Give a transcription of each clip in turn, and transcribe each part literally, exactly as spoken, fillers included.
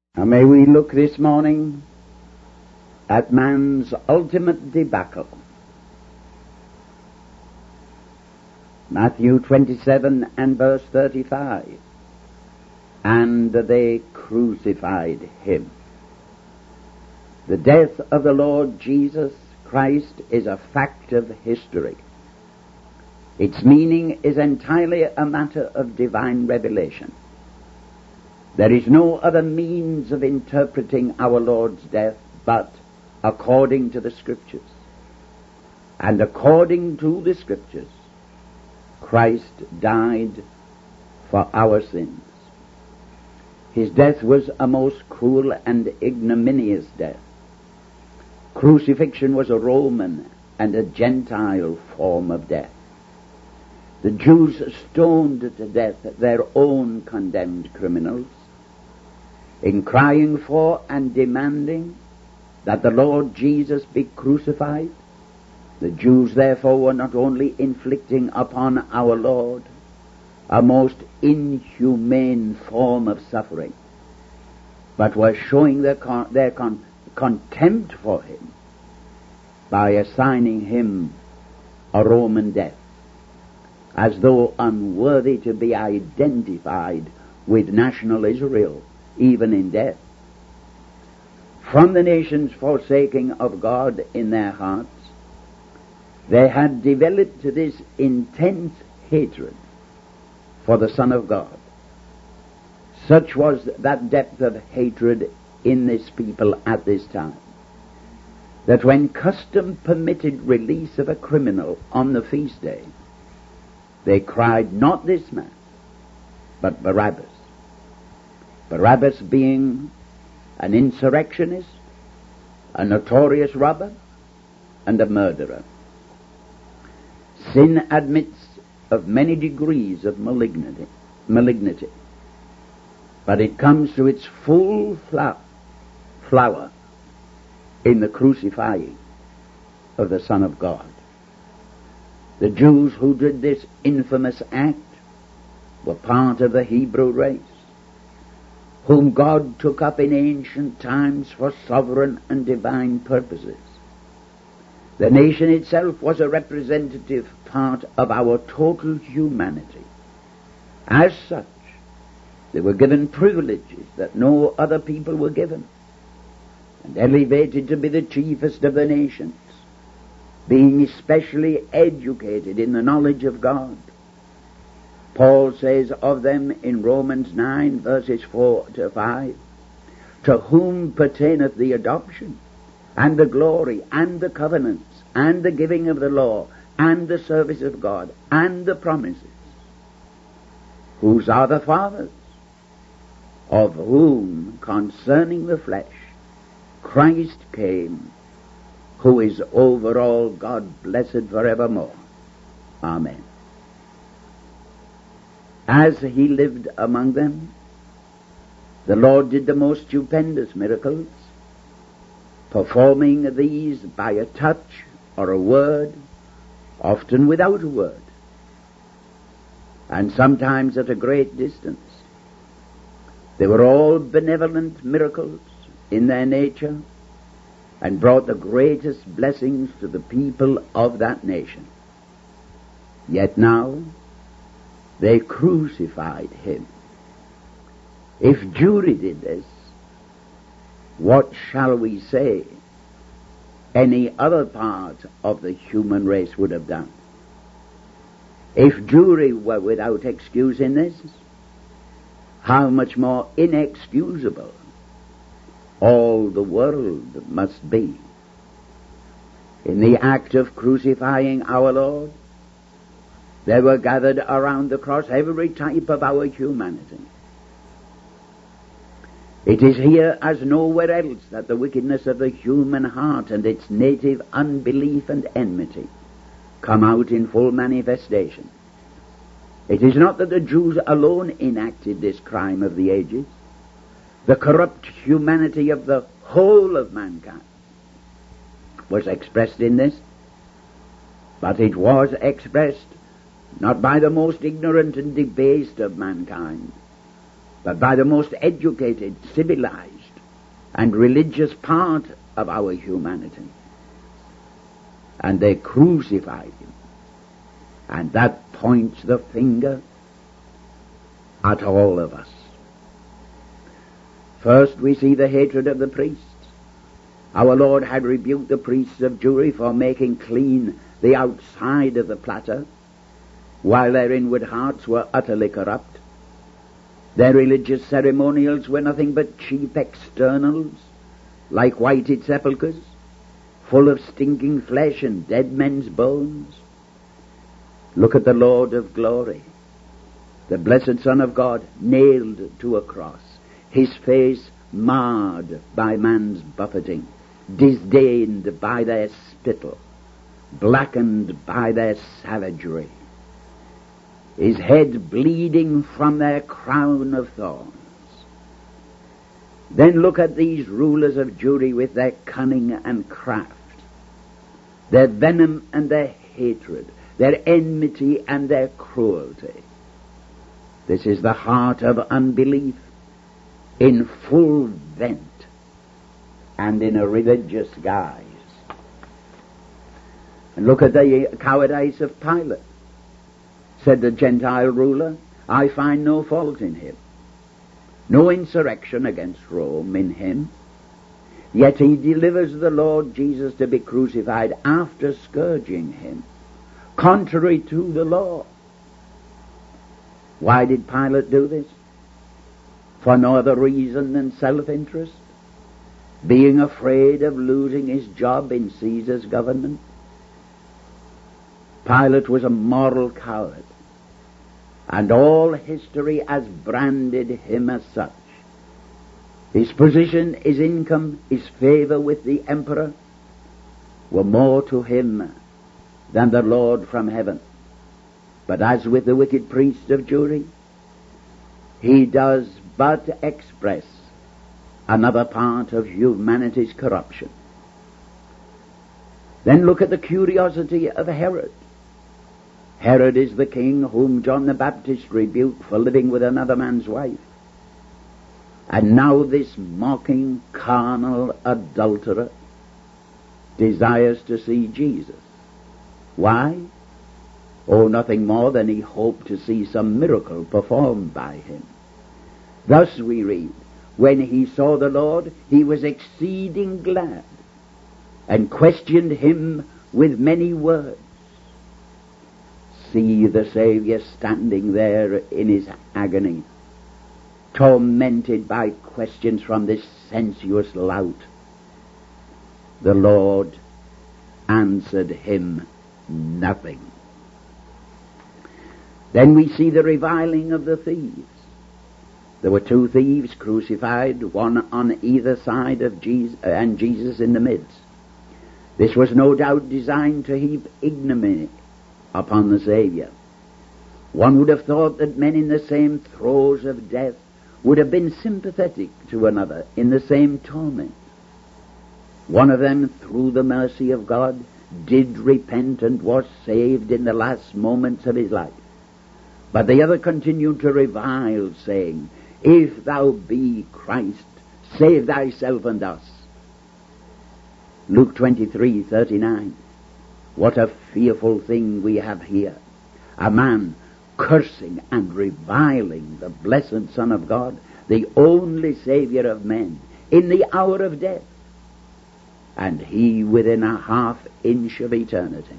Now may we look this morning at man's ultimate debacle. Matthew twenty-seven and verse thirty-five. And they crucified him. The death of the Lord Jesus Christ is a fact of history. Its meaning is entirely a matter of divine revelation. There is no other means of interpreting our Lord's death but according to the Scriptures. And according to the Scriptures, Christ died for our sins. His death was a most cruel and ignominious death. Crucifixion was a Roman and a Gentile form of death. The Jews stoned to death their own condemned criminals. In crying for and demanding that the Lord Jesus be crucified, the Jews therefore were not only inflicting upon our Lord a most inhumane form of suffering, but were showing their, con- their con- contempt for him by assigning him a Roman death, as though unworthy to be identified with national Israel, even in death. From the nations forsaking of God in their hearts, they had developed this intense hatred for the Son of God. Such was that depth of hatred in this people at this time, that when custom permitted release of a criminal on the feast day, they cried, not this man, but Barabbas. Barabbas being an insurrectionist, a notorious robber, and a murderer. Sin admits of many degrees of malignity, malignity, but it comes to its full flower in the crucifying of the Son of God. The Jews who did this infamous act were part of the Hebrew race, whom God took up in ancient times for sovereign and divine purposes. The nation itself was a representative part of our total humanity. As such, they were given privileges that no other people were given, and elevated to be the chiefest of the nations, being especially educated in the knowledge of God. Paul says of them in Romans nine, verses four to five, to whom pertaineth the adoption, and the glory, and the covenants, and the giving of the law, and the service of God, and the promises, whose are the fathers, of whom concerning the flesh Christ came, who is over all, God blessed forevermore. Amen. As he lived among them, the Lord did the most stupendous miracles, performing these by a touch or a word, often without a word, and sometimes at a great distance. They were all benevolent miracles in their nature, and brought the greatest blessings to the people of that nation. Yet now they crucified him. If Jewry did this, what shall we say any other part of the human race would have done? If Jewry were without excuse in this, how much more inexcusable all the world must be. In the act of crucifying our Lord, there were gathered around the cross every type of our humanity. It is here as nowhere else that the wickedness of the human heart and its native unbelief and enmity come out in full manifestation. It is not that the Jews alone enacted this crime of the ages. The corrupt humanity of the whole of mankind was expressed in this, but it was expressed not by the most ignorant and debased of mankind, but by the most educated, civilized, and religious part of our humanity. And they crucified him. And that points the finger at all of us. First we see the hatred of the priests. Our Lord had rebuked the priests of Jewry for making clean the outside of the platter, while their inward hearts were utterly corrupt. Their religious ceremonials were nothing but cheap externals, like whited sepulchres, full of stinking flesh and dead men's bones. Look at the Lord of glory, the blessed Son of God, nailed to a cross, his face marred by man's buffeting, disdained by their spittle, blackened by their savagery, his head bleeding from their crown of thorns. Then look at these rulers of Jewry with their cunning and craft, their venom and their hatred, their enmity and their cruelty. This is the heart of unbelief in full vent and in a religious guise. And look at the cowardice of Pilate. Said the Gentile ruler, I find no fault in him, no insurrection against Rome in him. Yet he delivers the Lord Jesus to be crucified after scourging him, contrary to the law. Why did Pilate do this? For no other reason than self-interest, being afraid of losing his job in Caesar's government. Pilate was a moral coward, and all history has branded him as such. His position, his income, his favor with the emperor were more to him than the Lord from heaven. But as with the wicked priest of Jewry, he does but express another part of humanity's corruption. Then look at the curiosity of Herod. Herod is the king whom John the Baptist rebuked for living with another man's wife. And now this mocking, carnal adulterer desires to see Jesus. Why? Oh, nothing more than he hoped to see some miracle performed by him. Thus we read, when he saw the Lord, he was exceeding glad, and questioned him with many words. See the Savior standing there in his agony, tormented by questions from this sensuous lout. The Lord answered him nothing. Then we see the reviling of the thieves. There were two thieves crucified, one on either side of Jesus, and Jesus in the midst. This was no doubt designed to heap ignominy upon the Savior. One would have thought that men in the same throes of death would have been sympathetic to another in the same torment. One of them, through the mercy of God, did repent and was saved in the last moments of his life. But the other continued to revile, saying, If thou be Christ, save thyself and us. Luke twenty-three thirty-nine. What a fearful thing we have here. A man cursing and reviling the blessed Son of God, the only Savior of men, in the hour of death, and he within a half inch of eternity.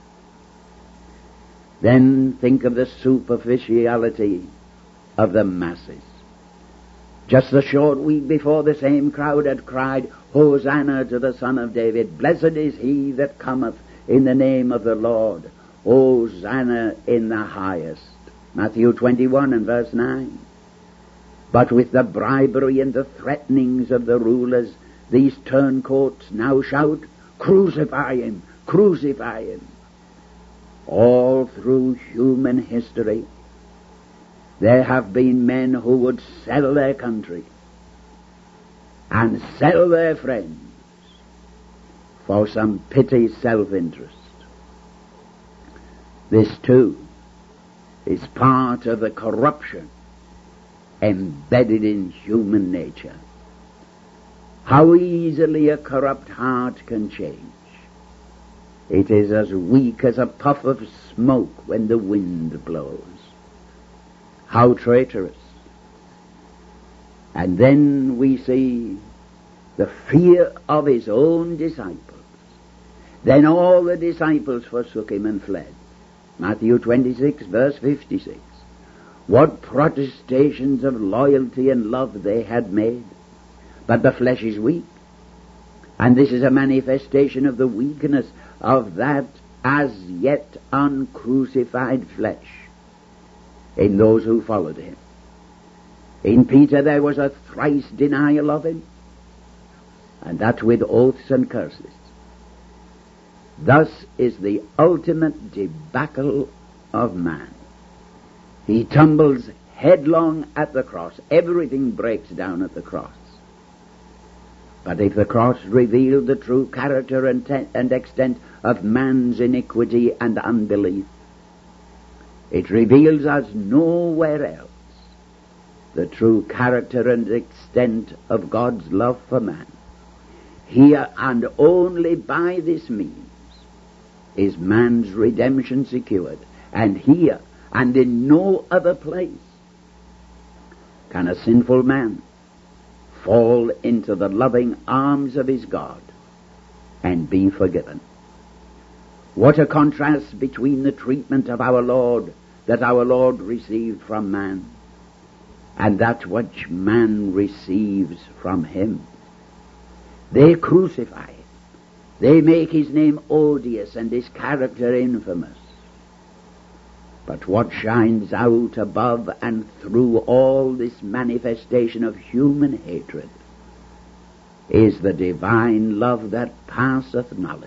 Then think of the superficiality of the masses. Just a short week before, the same crowd had cried, Hosanna to the Son of David. Blessed is he that cometh in the name of the Lord. Hosanna in the highest. Matthew twenty-one and verse nine. But with the bribery and the threatenings of the rulers, these turncoats now shout, Crucify him! Crucify him! All through human history, there have been men who would sell their country and sell their friends for some petty self-interest. This, too, is part of the corruption embedded in human nature. How easily a corrupt heart can change. It is as weak as a puff of smoke when the wind blows. How traitorous. And then we see the fear of his own disciples. Then all the disciples forsook him and fled. Matthew twenty-six, verse fifty-six. What protestations of loyalty and love they had made. But the flesh is weak. And this is a manifestation of the weakness of that as yet uncrucified flesh in those who followed him. In Peter there was a thrice denial of him, and that with oaths and curses. Thus is the ultimate debacle of man. He tumbles headlong at the cross. Everything breaks down at the cross. But if the cross revealed the true character and, te- and extent of man's iniquity and unbelief, it reveals us nowhere else the true character and extent of God's love for man. Here and only by this means is man's redemption secured. And here and in no other place can a sinful man fall into the loving arms of his God and be forgiven. What a contrast between the treatment of our Lord that our Lord received from man and that which man receives from him. They crucify him. They make his name odious and his character infamous. But what shines out above and through all this manifestation of human hatred is the divine love that passeth knowledge.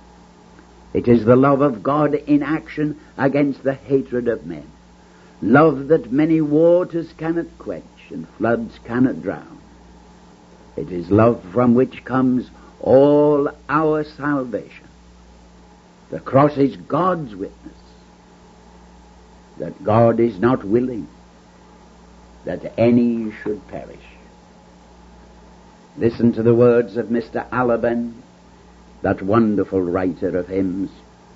It is the love of God in action against the hatred of men. Love that many waters cannot quench and floods cannot drown. It is love from which comes all our salvation. The cross is God's witness that God is not willing that any should perish. Listen to the words of Mister Alabin, that wonderful writer of hymns.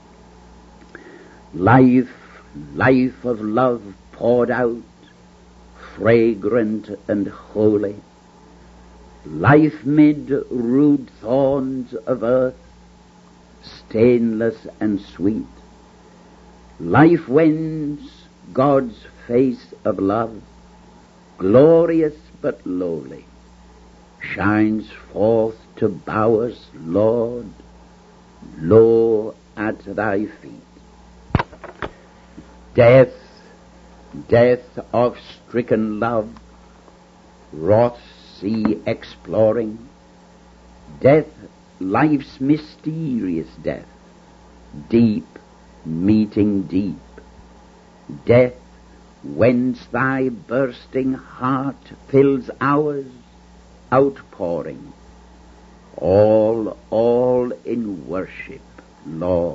Life, life of love poured out, fragrant and holy. Life mid rude thorns of earth, stainless and sweet. Life whence God's face of love, glorious but lowly, shines forth to bow us, Lord, low at thy feet. Death, death of stricken love, wrath sea exploring, death, life's mysterious death, deep meeting deep, death, whence thy bursting heart fills ours, outpouring, all, all in worship, Lord,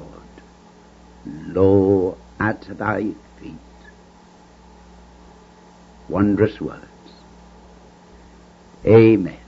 low at thy feet. Wondrous words. Amen.